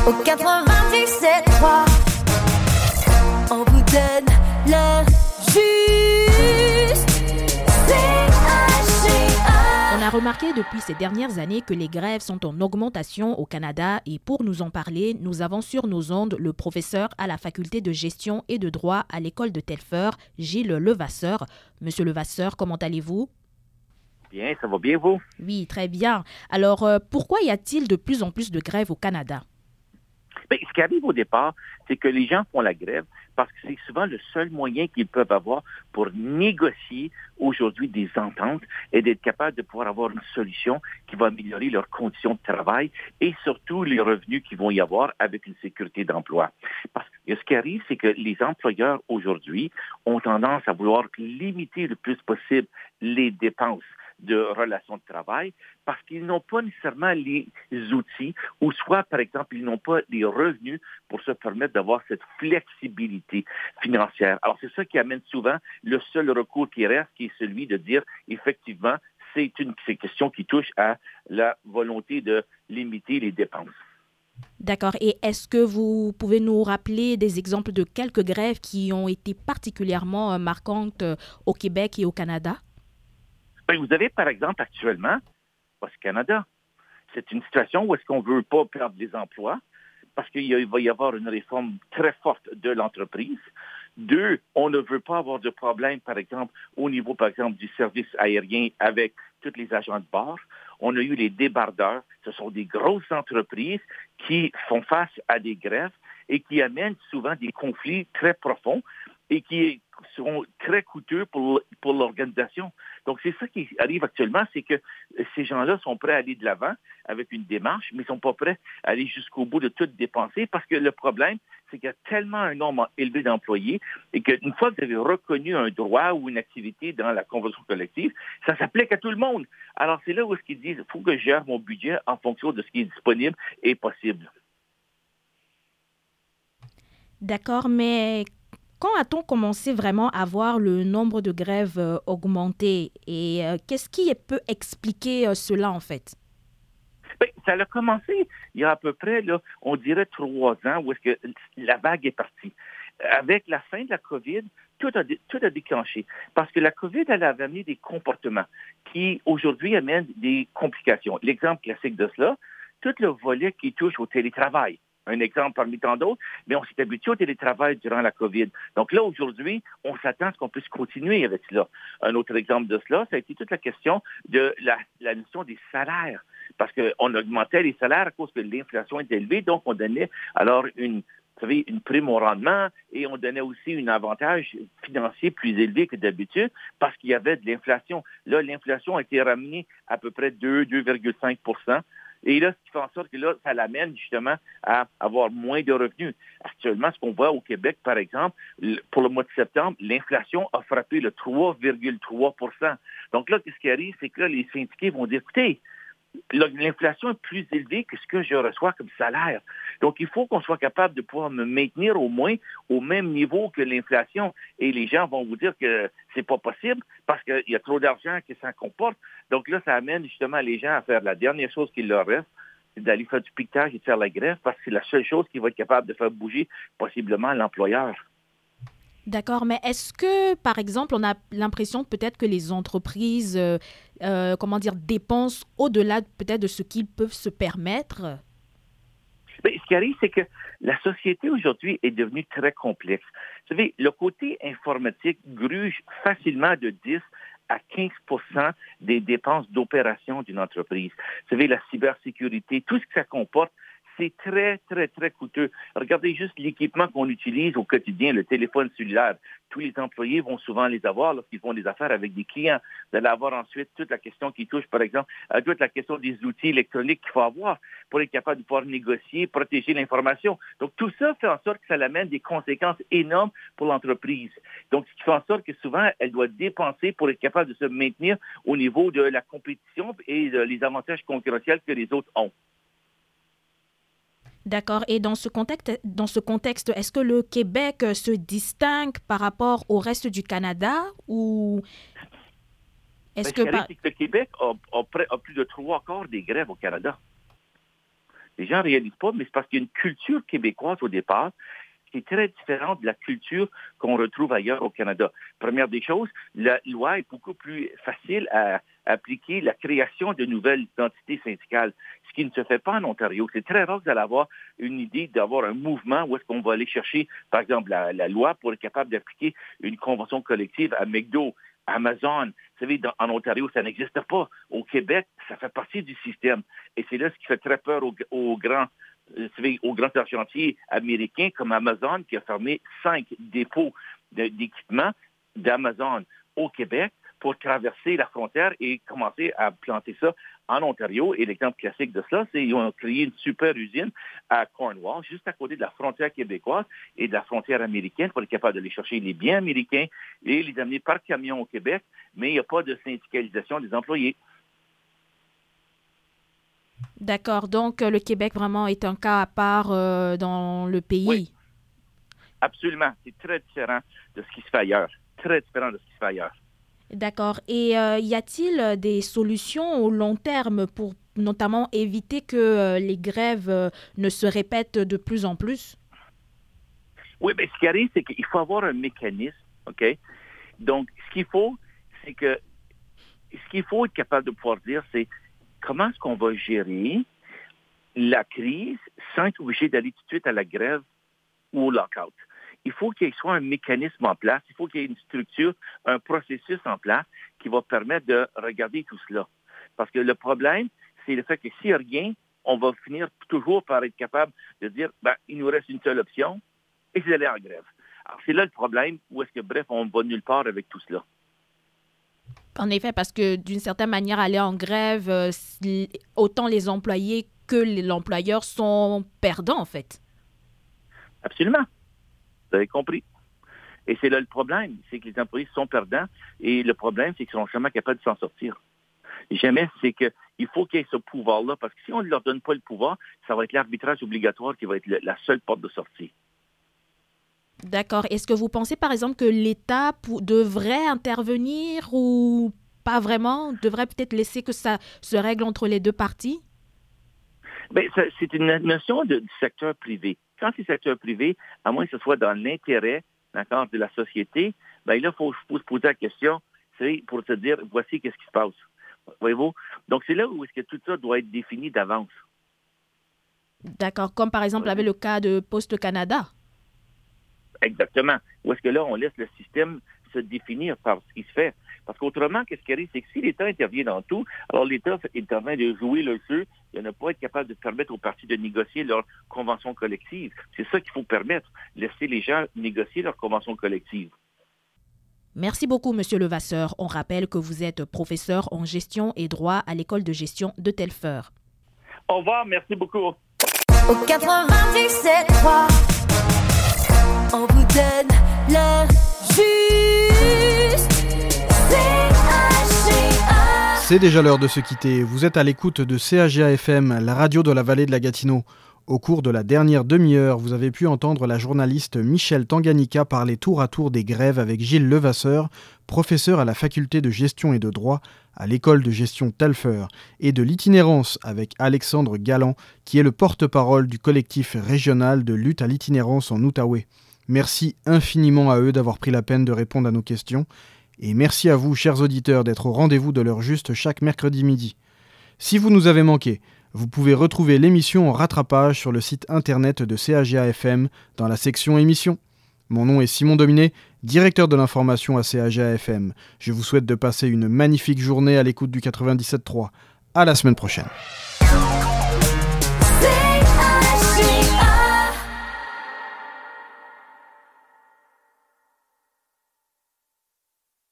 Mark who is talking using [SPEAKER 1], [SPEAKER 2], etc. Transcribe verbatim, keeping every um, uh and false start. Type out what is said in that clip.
[SPEAKER 1] Au quatre-vingt-dix-sept trois, on vous donne le juste C H I A.
[SPEAKER 2] On a remarqué depuis ces dernières années que les grèves sont en augmentation au Canada et pour nous en parler, nous avons sur nos ondes le professeur à la faculté de gestion et de droit à l'école de Telfer, Gilles Levasseur. Monsieur Levasseur, comment allez-vous?
[SPEAKER 3] Bien, ça va bien, vous?
[SPEAKER 2] Oui, très bien. Alors, euh, pourquoi y a-t-il de plus en plus de grèves au Canada?
[SPEAKER 3] Bien, ce qui arrive au départ, c'est que les gens font la grève parce que c'est souvent le seul moyen qu'ils peuvent avoir pour négocier aujourd'hui des ententes et d'être capable de pouvoir avoir une solution qui va améliorer leurs conditions de travail et surtout les revenus qu'ils vont y avoir avec une sécurité d'emploi. Parce que ce qui arrive, c'est que les employeurs aujourd'hui ont tendance à vouloir limiter le plus possible les dépenses de relations de travail parce qu'ils n'ont pas nécessairement les outils ou soit, par exemple, ils n'ont pas les revenus pour se permettre d'avoir cette flexibilité financière. Alors, c'est ça qui amène souvent le seul recours qui reste, qui est celui de dire, effectivement, c'est une, c'est une question qui touche à la volonté de limiter les dépenses.
[SPEAKER 2] D'accord. Et est-ce que vous pouvez nous rappeler des exemples de quelques grèves qui ont été particulièrement marquantes au Québec et au Canada?
[SPEAKER 3] Bien, vous avez, par exemple, actuellement, Post Canada, c'est une situation où est-ce qu'on ne veut pas perdre les emplois parce qu'il va y avoir une réforme très forte de l'entreprise. Deux, on ne veut pas avoir de problème, par exemple, au niveau, par exemple, du service aérien avec tous les agents de bord. On a eu les débardeurs. Ce sont des grosses entreprises qui font face à des grèves et qui amènent souvent des conflits très profonds et qui sont très coûteux pour, pour l'organisation. Donc, c'est ça qui arrive actuellement, c'est que ces gens-là sont prêts à aller de l'avant avec une démarche, mais ils ne sont pas prêts à aller jusqu'au bout de tout dépenser parce que le problème, c'est qu'il y a tellement un nombre élevé d'employés et qu'une fois que vous avez reconnu un droit ou une activité dans la convention collective, ça s'applique à tout le monde. Alors, c'est là où ils disent, il faut que je gère mon budget en fonction de ce qui est disponible et possible.
[SPEAKER 2] D'accord, mais quand a-t-on commencé vraiment à voir le nombre de grèves euh, augmenter et euh, qu'est-ce qui peut expliquer euh, cela en fait?
[SPEAKER 3] Bien, ça a commencé il y a à peu près, là, on dirait trois ans, où est-ce que la vague est partie. Avec la fin de la COVID, tout a, tout a déclenché. Parce que la COVID, elle a amené des comportements qui, aujourd'hui, amènent des complications. L'exemple classique de cela, tout le volet qui touche au télétravail. Un exemple parmi tant d'autres, mais on s'est habitué au télétravail durant la COVID. Donc là, aujourd'hui, on s'attend à ce qu'on puisse continuer avec cela. Un autre exemple de cela, ça a été toute la question de la, la notion des salaires. Parce qu'on augmentait les salaires à cause que l'inflation est élevée, donc on donnait alors une, vous savez, une prime au rendement et on donnait aussi un avantage financier plus élevé que d'habitude parce qu'il y avait de l'inflation. Là, l'inflation a été ramenée à peu près deux à deux virgule cinq pour cent. Et là, ce qui fait en sorte que là, ça l'amène justement à avoir moins de revenus. Actuellement, ce qu'on voit au Québec, par exemple, pour le mois de septembre, l'inflation a frappé le trois virgule trois pour cent. Donc là, ce qui arrive, c'est que là, les syndiqués vont dire, écoutez, l'inflation est plus élevée que ce que je reçois comme salaire. Donc, il faut qu'on soit capable de pouvoir me maintenir au moins au même niveau que l'inflation. Et les gens vont vous dire que c'est pas possible parce qu'il y a trop d'argent qui s'en comporte. Donc là, ça amène justement les gens à faire la dernière chose qu'il leur reste, c'est d'aller faire du piquetage et de faire la grève parce que c'est la seule chose qui va être capable de faire bouger possiblement l'employeur.
[SPEAKER 2] D'accord, mais est-ce que, par exemple, on a l'impression peut-être que les entreprises, euh, euh, comment dire, dépensent au-delà peut-être de ce qu'ils peuvent se permettre?
[SPEAKER 3] Bien, ce qui arrive, c'est que la société aujourd'hui est devenue très complexe. Vous savez, le côté informatique gruge facilement de dix à quinze pour cent des dépenses d'opération d'une entreprise. Vous savez, la cybersécurité, tout ce que ça comporte, c'est très, très, très coûteux. Regardez juste l'équipement qu'on utilise au quotidien, le téléphone cellulaire. Tous les employés vont souvent les avoir lorsqu'ils font des affaires avec des clients. Vous allez avoir ensuite toute la question qui touche, par exemple, à toute la question des outils électroniques qu'il faut avoir pour être capable de pouvoir négocier, protéger l'information. Donc, tout ça fait en sorte que ça amène des conséquences énormes pour l'entreprise. Donc, ce qui fait en sorte que souvent, elle doit dépenser pour être capable de se maintenir au niveau de la compétition et les avantages concurrentiels que les autres ont.
[SPEAKER 2] D'accord. Et dans ce contexte, dans ce contexte, est-ce que le Québec se distingue par rapport au reste du Canada ou est-ce
[SPEAKER 3] Bien,
[SPEAKER 2] que...
[SPEAKER 3] Ce qui arrive, c'est que le Québec a, a, a plus de trois quarts des grèves au Canada. Les gens ne réalisent pas, mais c'est parce qu'il y a une culture québécoise au départ qui est très différente de la culture qu'on retrouve ailleurs au Canada. Première des choses, la loi est beaucoup plus facile à appliquer la création de nouvelles entités syndicales, ce qui ne se fait pas en Ontario. C'est très rare que vous allez avoir une idée d'avoir un mouvement où est-ce qu'on va aller chercher, par exemple, la, la loi pour être capable d'appliquer une convention collective à McDo, Amazon. Vous savez, dans, en Ontario, ça n'existe pas. Au Québec, ça fait partie du système. Et c'est là ce qui fait très peur aux, aux grands Vous savez, aux grands argentiers américains comme Amazon qui a fermé cinq dépôts de, d'équipements d'Amazon au Québec pour traverser la frontière et commencer à planter ça en Ontario. Et l'exemple classique de ça, c'est qu'ils ont créé une super usine à Cornwall, juste à côté de la frontière québécoise et de la frontière américaine pour être capable d'aller chercher les biens américains et les amener par camion au Québec, mais il n'y a pas de syndicalisation des employés.
[SPEAKER 2] D'accord, donc le Québec vraiment est un cas à part euh, dans le pays.
[SPEAKER 3] Oui, absolument. C'est très différent de ce qui se fait ailleurs. Très différent de ce qui se fait ailleurs.
[SPEAKER 2] D'accord. Et euh, y a-t-il des solutions au long terme pour notamment éviter que euh, les grèves euh, ne se répètent de plus en plus?
[SPEAKER 3] Oui, mais ce qui arrive, c'est qu'il faut avoir un mécanisme, OK? Donc, ce qu'il faut, c'est que ce qu'il faut être capable de pouvoir dire, c'est comment est-ce qu'on va gérer la crise sans être obligé d'aller tout de suite à la grève ou au lockout. Il faut qu'il y soit un mécanisme en place, il faut qu'il y ait une structure, un processus en place qui va permettre de regarder tout cela. Parce que le problème, c'est le fait que s'il n'y a rien, on va finir toujours par être capable de dire, ben, il nous reste une seule option, et c'est d'aller en grève. Alors, c'est là le problème, où est-ce que, bref, on va nulle part avec tout cela.
[SPEAKER 2] En effet, parce que d'une certaine manière, aller en grève, euh, autant les employés que l'employeur sont perdants, en fait.
[SPEAKER 3] Absolument. Vous avez compris. Et c'est là le problème, c'est que les employés sont perdants, et le problème, c'est qu'ils ne sont jamais capables de s'en sortir. Jamais, c'est qu'il faut qu'il y ait ce pouvoir-là, parce que si on ne leur donne pas le pouvoir, ça va être l'arbitrage obligatoire qui va être le, la seule porte de sortie.
[SPEAKER 2] D'accord. Est-ce que vous pensez, par exemple, que l'État pou- devrait intervenir ou pas vraiment? Devrait peut-être laisser que ça se règle entre les deux parties?
[SPEAKER 3] Bien, ça, c'est une notion de, du secteur privé. Quand c'est secteur privé, à moins que ce soit dans l'intérêt, d'accord, de la société, bien là, il faut, faut se poser la question, c'est pour se dire, voici qu'est-ce qui se passe. Voyez-vous? Donc, c'est là où est-ce que tout ça doit être défini d'avance.
[SPEAKER 2] D'accord. Comme, par exemple, avec le cas de Poste Canada.
[SPEAKER 3] Exactement. Où est-ce que là, on laisse le système se définir par ce qui se fait. Parce qu'autrement, qu'est-ce qui arrive, c'est que si l'État intervient dans tout, alors l'État est en train de jouer le jeu, de ne pas être capable de permettre aux partis de négocier leur convention collective. C'est ça qu'il faut permettre, laisser les gens négocier leur convention collective.
[SPEAKER 2] Merci beaucoup, Monsieur Levasseur. On rappelle que vous êtes professeur en gestion et droit à l'école de gestion de Telfeur.
[SPEAKER 3] Au revoir, merci beaucoup.
[SPEAKER 1] Au quatre-vingt-dix-sept trois, on vous donne l'heure juste. C H G A.
[SPEAKER 4] C'est déjà l'heure de se quitter. Vous êtes à l'écoute de C H G A F M, la radio de la vallée de la Gatineau. Au cours de la dernière demi-heure, vous avez pu entendre la journaliste Michèle Tanganyika parler tour à tour des grèves avec Gilles Levasseur, professeur à la faculté de gestion et de droit à l'école de gestion Telfeur, et de l'itinérance avec Alexandre Galland, qui est le porte-parole du collectif régional de lutte à l'itinérance en Outaouais. Merci infiniment à eux d'avoir pris la peine de répondre à nos questions, et merci à vous, chers auditeurs, d'être au rendez-vous de l'heure juste chaque mercredi midi. Si vous nous avez manqué, vous pouvez retrouver l'émission en rattrapage sur le site internet de C H G A F M dans la section émissions. Mon nom est Simon Dominé, directeur de l'information à C H G A F M. Je vous souhaite de passer une magnifique journée à l'écoute du quatre-vingt-dix-sept trois. À la semaine prochaine.
[SPEAKER 1] C'est